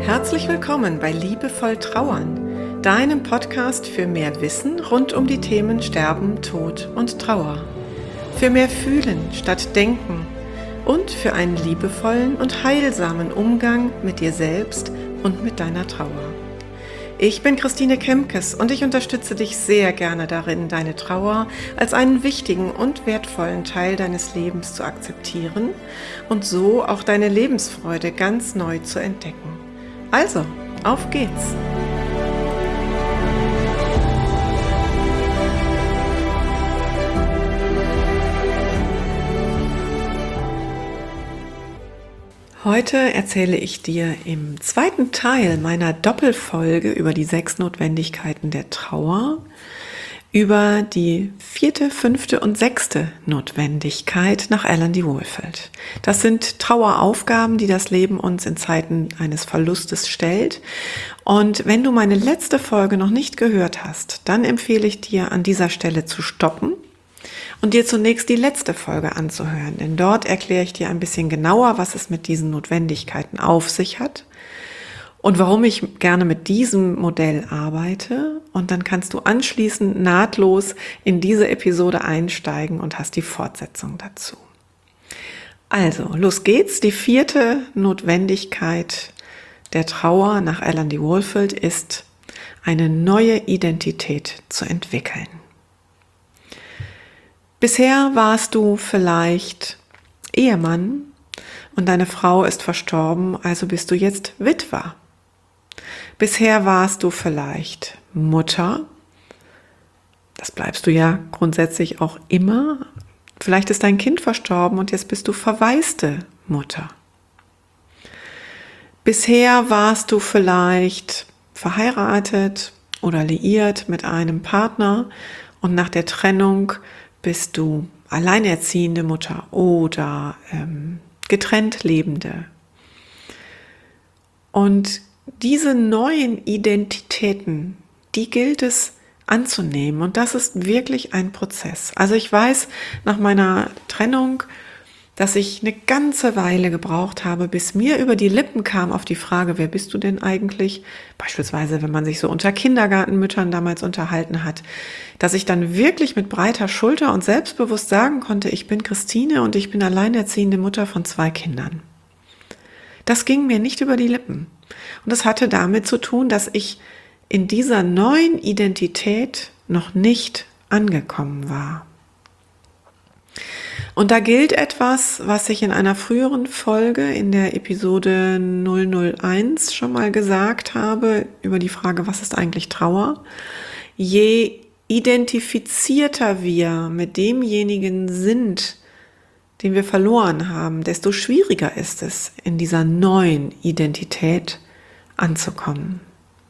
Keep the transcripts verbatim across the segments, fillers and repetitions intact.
Herzlich willkommen bei Liebevoll Trauern, deinem Podcast für mehr Wissen rund um die Themen Sterben, Tod und Trauer. Für mehr Fühlen statt Denken und für einen liebevollen und heilsamen Umgang mit dir selbst und mit deiner Trauer. Ich bin Christine Kemkes und ich unterstütze dich sehr gerne darin, deine Trauer als einen wichtigen und wertvollen Teil deines Lebens zu akzeptieren und so auch deine Lebensfreude ganz neu zu entdecken. Also, auf geht's! Heute erzähle ich dir im zweiten Teil meiner Doppelfolge über die sechs Notwendigkeiten der Trauer über die vierte, fünfte und sechste Notwendigkeit nach Alan D. Wohlford. Das sind Traueraufgaben, die das Leben uns in Zeiten eines Verlustes stellt. Und wenn du meine letzte Folge noch nicht gehört hast, dann empfehle ich dir, an dieser Stelle zu stoppen und dir zunächst die letzte Folge anzuhören. Denn dort erkläre ich dir ein bisschen genauer, was es mit diesen Notwendigkeiten auf sich hat und warum ich gerne mit diesem Modell arbeite. Und dann kannst du anschließend nahtlos in diese Episode einsteigen und hast die Fortsetzung dazu. Also, los geht's. Die vierte Notwendigkeit der Trauer nach Alan D. Wohlford ist, eine neue Identität zu entwickeln. Bisher warst du vielleicht Ehemann und deine Frau ist verstorben, also bist du jetzt Witwer. Bisher warst du vielleicht Mutter, das bleibst du ja grundsätzlich auch immer. Vielleicht ist dein Kind verstorben und jetzt bist du verwaiste Mutter. Bisher warst du vielleicht verheiratet oder liiert mit einem Partner und nach der Trennung bist du alleinerziehende Mutter oder ähm, getrennt Lebende. Und diese neuen Identitäten, die gilt es anzunehmen. Und das ist wirklich ein Prozess. Also ich weiß nach meiner Trennung, dass ich eine ganze Weile gebraucht habe, bis mir über die Lippen kam auf die Frage, wer bist du denn eigentlich? Beispielsweise, wenn man sich so unter Kindergartenmüttern damals unterhalten hat, dass ich dann wirklich mit breiter Schulter und selbstbewusst sagen konnte, ich bin Christine und ich bin alleinerziehende Mutter von zwei Kindern. Das ging mir nicht über die Lippen. Und das hatte damit zu tun, dass ich in dieser neuen Identität noch nicht angekommen war. Und da gilt etwas, was ich in einer früheren Folge in der Episode null null eins schon mal gesagt habe, über die Frage, was ist eigentlich Trauer? Je identifizierter wir mit demjenigen sind, den wir verloren haben, desto schwieriger ist es, in dieser neuen Identität anzukommen.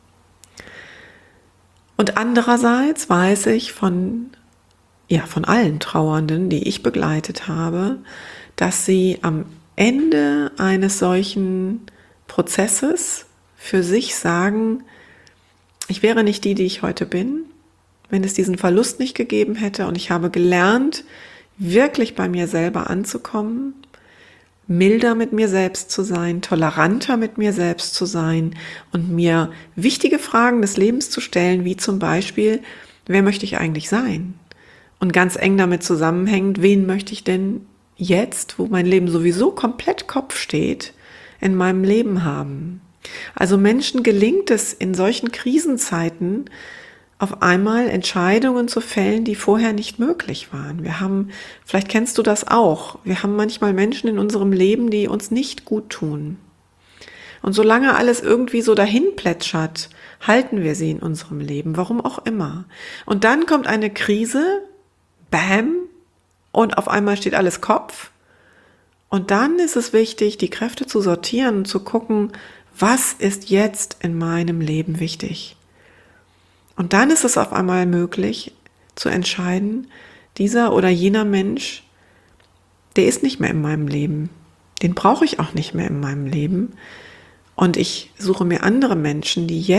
Und andererseits weiß ich von, ja, von allen Trauernden, die ich begleitet habe, dass sie am Ende eines solchen Prozesses für sich sagen, ich wäre nicht die, die ich heute bin, wenn es diesen Verlust nicht gegeben hätte, und ich habe gelernt, wirklich bei mir selber anzukommen, milder mit mir selbst zu sein, toleranter mit mir selbst zu sein und mir wichtige Fragen des Lebens zu stellen, wie zum Beispiel, wer möchte ich eigentlich sein? Und ganz eng damit zusammenhängend, wen möchte ich denn jetzt, wo mein Leben sowieso komplett Kopf steht, in meinem Leben haben? Also Menschen gelingt es in solchen Krisenzeiten, auf einmal Entscheidungen zu fällen, die vorher nicht möglich waren. Wir haben, vielleicht kennst du das auch, wir haben manchmal Menschen in unserem Leben, die uns nicht gut tun. Und solange alles irgendwie so dahin plätschert, halten wir sie in unserem Leben, warum auch immer. Und dann kommt eine Krise, bam, und auf einmal steht alles Kopf. Und dann ist es wichtig, die Kräfte zu sortieren und zu gucken, was ist jetzt in meinem Leben wichtig? Und dann ist es auf einmal möglich zu entscheiden, dieser oder jener Mensch, der ist nicht mehr in meinem Leben. Den brauche ich auch nicht mehr in meinem Leben. Und ich suche mir andere Menschen, die jetzt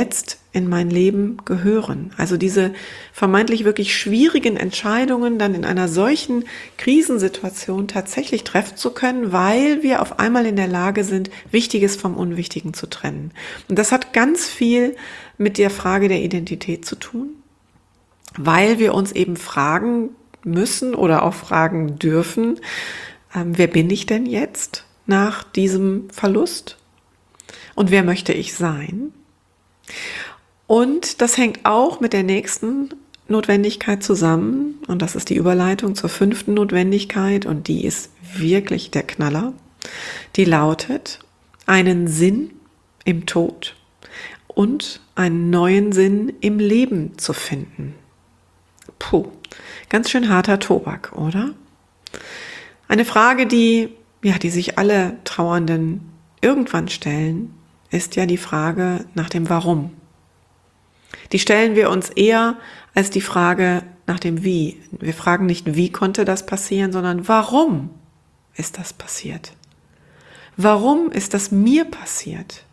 in mein Leben gehören. Also diese vermeintlich wirklich schwierigen Entscheidungen dann in einer solchen Krisensituation tatsächlich treffen zu können, weil wir auf einmal in der Lage sind, Wichtiges vom Unwichtigen zu trennen. Und das hat ganz viel mit der Frage der Identität zu tun, weil wir uns eben fragen müssen oder auch fragen dürfen, ähm, wer bin ich denn jetzt nach diesem Verlust? Und wer möchte ich sein? Und das hängt auch mit der nächsten Notwendigkeit zusammen. Und das ist die Überleitung zur fünften Notwendigkeit. Und die ist wirklich der Knaller. Die lautet, einen Sinn im Tod und einen neuen Sinn im Leben zu finden. Puh, ganz schön harter Tobak, oder? Eine Frage, die, ja, die sich alle Trauernden irgendwann stellen, ist ja die Frage nach dem Warum. Die stellen wir uns eher als die Frage nach dem Wie. Wir fragen nicht, wie konnte das passieren, sondern warum ist das passiert? Warum ist das mir passiert?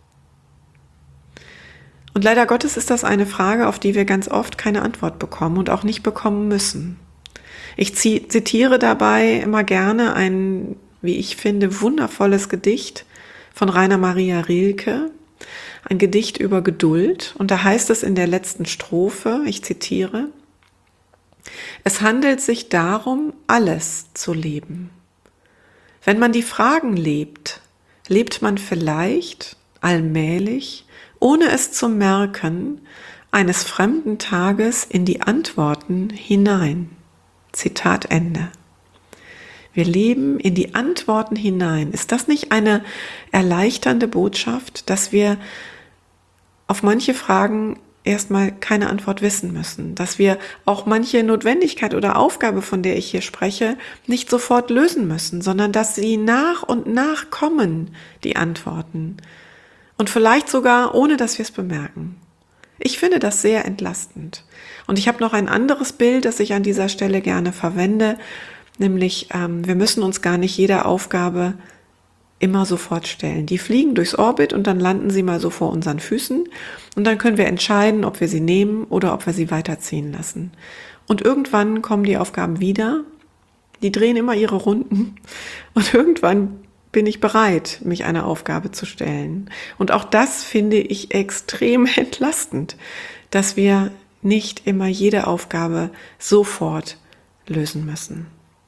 Und leider Gottes ist das eine Frage, auf die wir ganz oft keine Antwort bekommen und auch nicht bekommen müssen. Ich zitiere dabei immer gerne ein, wie ich finde, wundervolles Gedicht von Rainer Maria Rilke, ein Gedicht über Geduld. Und da heißt es in der letzten Strophe, ich zitiere, es handelt sich darum, alles zu leben. Wenn man die Fragen lebt, lebt man vielleicht allmählich, ohne es zu merken, eines fremden Tages in die Antworten hinein. Zitat Ende. Wir leben in die Antworten hinein. Ist das nicht eine erleichternde Botschaft, dass wir auf manche Fragen erstmal keine Antwort wissen müssen, dass wir auch manche Notwendigkeit oder Aufgabe, von der ich hier spreche, nicht sofort lösen müssen, sondern dass sie nach und nach kommen, die Antworten. Und vielleicht sogar, ohne dass wir es bemerken. Ich finde das sehr entlastend. Und ich habe noch ein anderes Bild, das ich an dieser Stelle gerne verwende, nämlich ähm, wir müssen uns gar nicht jede Aufgabe immer sofort stellen. Die fliegen durchs Orbit und dann landen sie mal so vor unseren Füßen und dann können wir entscheiden, ob wir sie nehmen oder ob wir sie weiterziehen lassen. Und irgendwann kommen die Aufgaben wieder, die drehen immer ihre Runden und irgendwann bin ich bereit, mich einer Aufgabe zu stellen. Und auch das finde ich extrem entlastend, dass wir nicht immer jede Aufgabe sofort lösen müssen.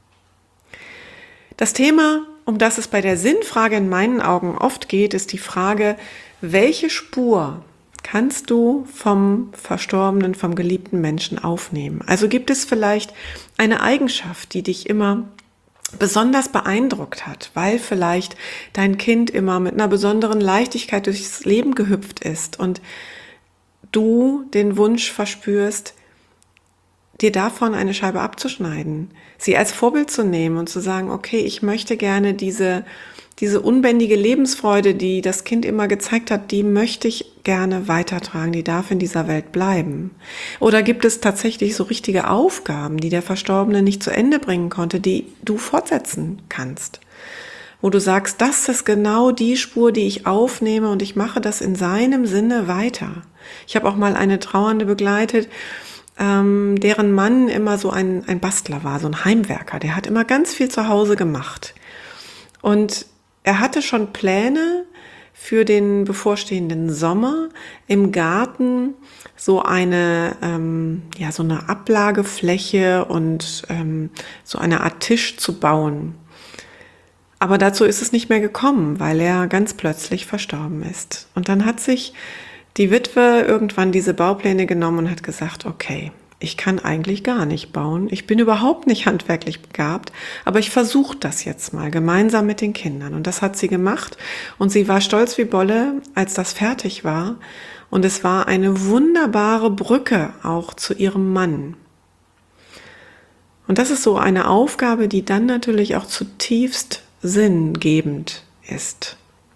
Das Thema, um das es bei der Sinnfrage in meinen Augen oft geht, ist die Frage, welche Spur kannst du vom verstorbenen, vom geliebten Menschen aufnehmen? Also gibt es vielleicht eine Eigenschaft, die dich immer besonders beeindruckt hat, weil vielleicht dein Kind immer mit einer besonderen Leichtigkeit durchs Leben gehüpft ist und du den Wunsch verspürst, dir davon eine Scheibe abzuschneiden, sie als Vorbild zu nehmen und zu sagen, okay, ich möchte gerne diese, diese unbändige Lebensfreude, die das Kind immer gezeigt hat, die möchte ich gerne weitertragen, die darf in dieser Welt bleiben. Oder gibt es tatsächlich so richtige Aufgaben, die der Verstorbene nicht zu Ende bringen konnte, die du fortsetzen kannst? Wo du sagst, das ist genau die Spur, die ich aufnehme und ich mache das in seinem Sinne weiter. Ich habe auch mal eine Trauernde begleitet, ähm, deren Mann immer so ein, ein Bastler war, so ein Heimwerker. Der hat immer ganz viel zu Hause gemacht. Und er hatte schon Pläne für den bevorstehenden Sommer, im Garten so eine, ähm, ja, so eine Ablagefläche und ähm, so eine Art Tisch zu bauen. Aber dazu ist es nicht mehr gekommen, weil er ganz plötzlich verstorben ist. Und dann hat sich die Witwe irgendwann diese Baupläne genommen und hat gesagt, okay, ich kann eigentlich gar nicht bauen. Ich bin überhaupt nicht handwerklich begabt, aber ich versuche das jetzt mal gemeinsam mit den Kindern. Und das hat sie gemacht und sie war stolz wie Bolle, als das fertig war. Und es war eine wunderbare Brücke auch zu ihrem Mann. Und das ist so eine Aufgabe, die dann natürlich auch zutiefst sinngebend ist.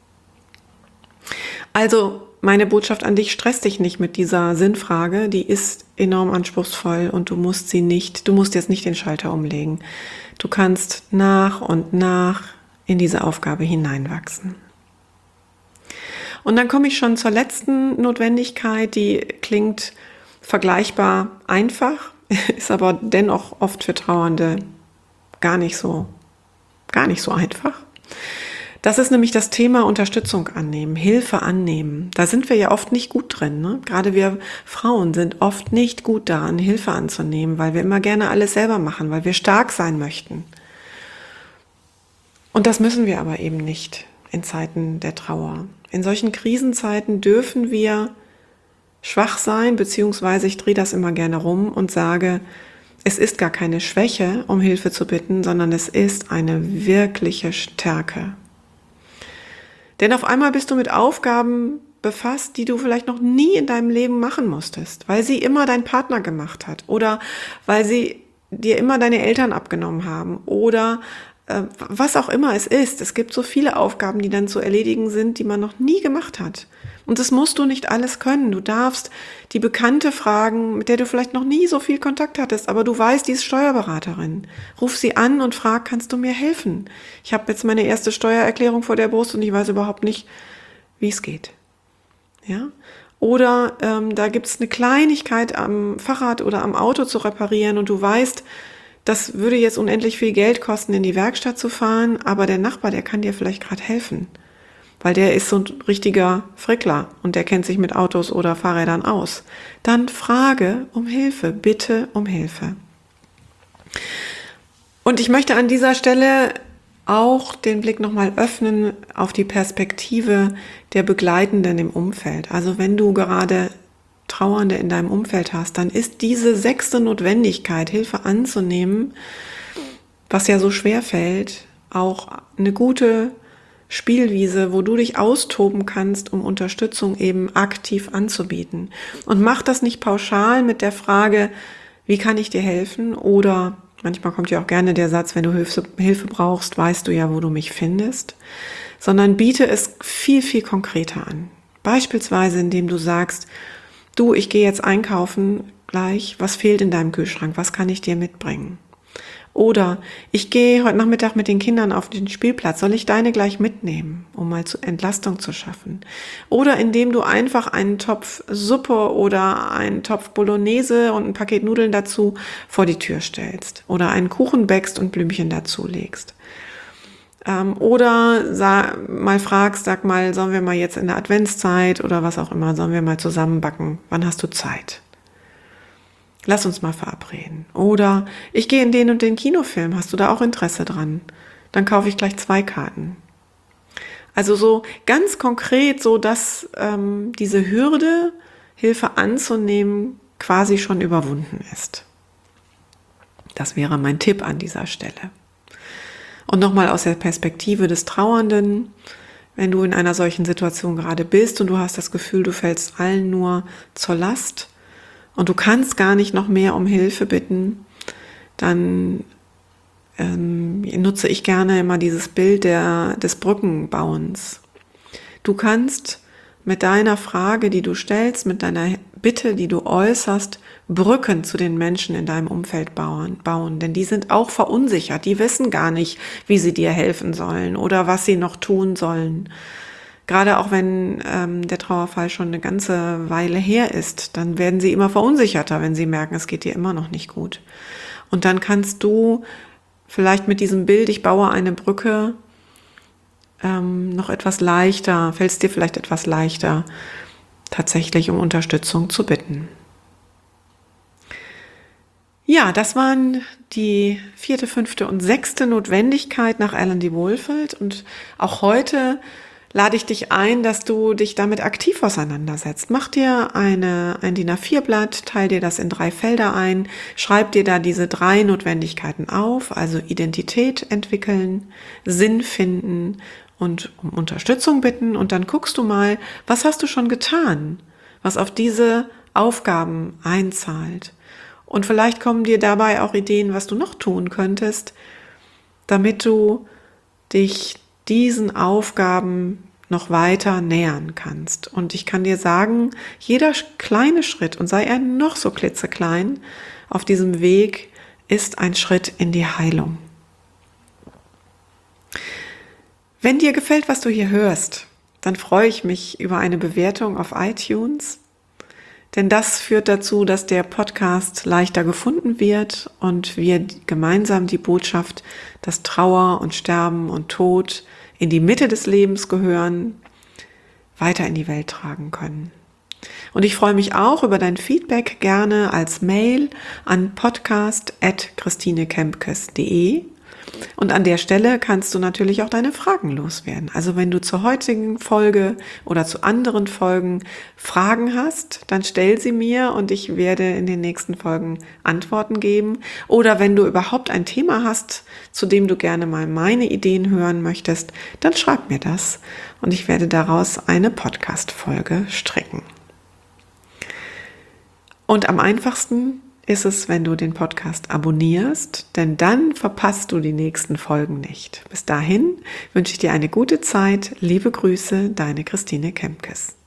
Also meine Botschaft an dich, stress dich nicht mit dieser Sinnfrage, die ist enorm anspruchsvoll und du musst sie nicht, du musst jetzt nicht den Schalter umlegen. Du kannst nach und nach in diese Aufgabe hineinwachsen. Und dann komme ich schon zur letzten Notwendigkeit, die klingt vergleichbar einfach, ist aber dennoch oft für Trauernde gar nicht so, gar nicht so einfach. Das ist nämlich das Thema Unterstützung annehmen, Hilfe annehmen. Da sind wir ja oft nicht gut drin. Ne? Gerade wir Frauen sind oft nicht gut daran, Hilfe anzunehmen, weil wir immer gerne alles selber machen, weil wir stark sein möchten. Und das müssen wir aber eben nicht in Zeiten der Trauer. In solchen Krisenzeiten dürfen wir schwach sein, beziehungsweise ich drehe das immer gerne rum und sage, es ist gar keine Schwäche, um Hilfe zu bitten, sondern es ist eine wirkliche Stärke. Denn auf einmal bist du mit Aufgaben befasst, die du vielleicht noch nie in deinem Leben machen musstest, weil sie immer dein Partner gemacht hat oder weil sie dir immer deine Eltern abgenommen haben oder äh, was auch immer es ist. Es gibt so viele Aufgaben, die dann zu erledigen sind, die man noch nie gemacht hat. Und das musst du nicht alles können. Du darfst die Bekannte fragen, mit der du vielleicht noch nie so viel Kontakt hattest, aber du weißt, die ist Steuerberaterin. Ruf sie an und frag, kannst du mir helfen? Ich habe jetzt meine erste Steuererklärung vor der Brust und ich weiß überhaupt nicht, wie es geht. Ja? Oder ähm, da gibt es eine Kleinigkeit am Fahrrad oder am Auto zu reparieren und du weißt, das würde jetzt unendlich viel Geld kosten, in die Werkstatt zu fahren, aber der Nachbar, der kann dir vielleicht gerade helfen. Weil der ist so ein richtiger Frickler und der kennt sich mit Autos oder Fahrrädern aus. Dann frage um Hilfe, bitte um Hilfe. Und ich möchte an dieser Stelle auch den Blick nochmal öffnen auf die Perspektive der Begleitenden im Umfeld. Also wenn du gerade Trauernde in deinem Umfeld hast, dann ist diese sechste Notwendigkeit, Hilfe anzunehmen, was ja so schwer fällt, auch eine gute Spielwiese, wo du dich austoben kannst, um Unterstützung eben aktiv anzubieten. Und mach das nicht pauschal mit der Frage, wie kann ich dir helfen? Oder manchmal kommt ja auch gerne der Satz, wenn du Hilfe, Hilfe brauchst, weißt du ja, wo du mich findest. Sondern biete es viel, viel konkreter an. Beispielsweise, indem du sagst, du, ich gehe jetzt einkaufen gleich, was fehlt in deinem Kühlschrank? Was kann ich dir mitbringen? Oder ich gehe heute Nachmittag mit den Kindern auf den Spielplatz. Soll ich deine gleich mitnehmen, um mal zu Entlastung zu schaffen? Oder indem du einfach einen Topf Suppe oder einen Topf Bolognese und ein Paket Nudeln dazu vor die Tür stellst. Oder einen Kuchen backst und Blümchen dazu legst. Ähm, oder sag, mal fragst, sag mal, sollen wir mal jetzt in der Adventszeit oder was auch immer, sollen wir mal zusammen backen? Wann hast du Zeit? Lass uns mal verabreden. Oder ich gehe in den und den Kinofilm. Hast du da auch Interesse dran? Dann kaufe ich gleich zwei Karten. Also so ganz konkret, so dass ähm, diese Hürde, Hilfe anzunehmen, quasi schon überwunden ist. Das wäre mein Tipp an dieser Stelle. Und nochmal aus der Perspektive des Trauernden, wenn du in einer solchen Situation gerade bist und du hast das Gefühl, du fällst allen nur zur Last, und du kannst gar nicht noch mehr um Hilfe bitten, dann ähm, nutze ich gerne immer dieses Bild der, des Brückenbauens. Du kannst mit deiner Frage, die du stellst, mit deiner Bitte, die du äußerst, Brücken zu den Menschen in deinem Umfeld bauen, bauen. Denn die sind auch verunsichert, die wissen gar nicht, wie sie dir helfen sollen oder was sie noch tun sollen. Gerade auch wenn ähm, der Trauerfall schon eine ganze Weile her ist, dann werden sie immer verunsicherter, wenn sie merken, es geht dir immer noch nicht gut. Und dann kannst du vielleicht mit diesem Bild, ich baue eine Brücke, ähm, noch etwas leichter, fällt es dir vielleicht etwas leichter, tatsächlich um Unterstützung zu bitten. Ja, das waren die vierte, fünfte und sechste Notwendigkeit nach Alan D. Wohlfeld. Und auch heute lade ich dich ein, dass du dich damit aktiv auseinandersetzt. Mach dir eine, ein D I N A vier Blatt, teil dir das in drei Felder ein, schreib dir da diese drei Notwendigkeiten auf, also Identität entwickeln, Sinn finden und um Unterstützung bitten. Und dann guckst du mal, was hast du schon getan, was auf diese Aufgaben einzahlt. Und vielleicht kommen dir dabei auch Ideen, was du noch tun könntest, damit du dich diesen Aufgaben noch weiter nähern kannst. Und ich kann dir sagen, jeder kleine Schritt, und sei er noch so klitzeklein, auf diesem Weg ist ein Schritt in die Heilung. Wenn dir gefällt, was du hier hörst, dann freue ich mich über eine Bewertung auf iTunes. Denn das führt dazu, dass der Podcast leichter gefunden wird und wir gemeinsam die Botschaft, dass Trauer und Sterben und Tod in die Mitte des Lebens gehören, weiter in die Welt tragen können. Und ich freue mich auch über dein Feedback gerne als Mail an podcast at christinekempkes punkt de. Und an der Stelle kannst du natürlich auch deine Fragen loswerden. Also wenn du zur heutigen Folge oder zu anderen Folgen Fragen hast, dann stell sie mir und ich werde in den nächsten Folgen Antworten geben. Oder wenn du überhaupt ein Thema hast, zu dem du gerne mal meine Ideen hören möchtest, dann schreib mir das und ich werde daraus eine Podcast-Folge stricken. Und am einfachsten ist es, wenn du den Podcast abonnierst, denn dann verpasst du die nächsten Folgen nicht. Bis dahin wünsche ich dir eine gute Zeit. Liebe Grüße, deine Christine Kempkes.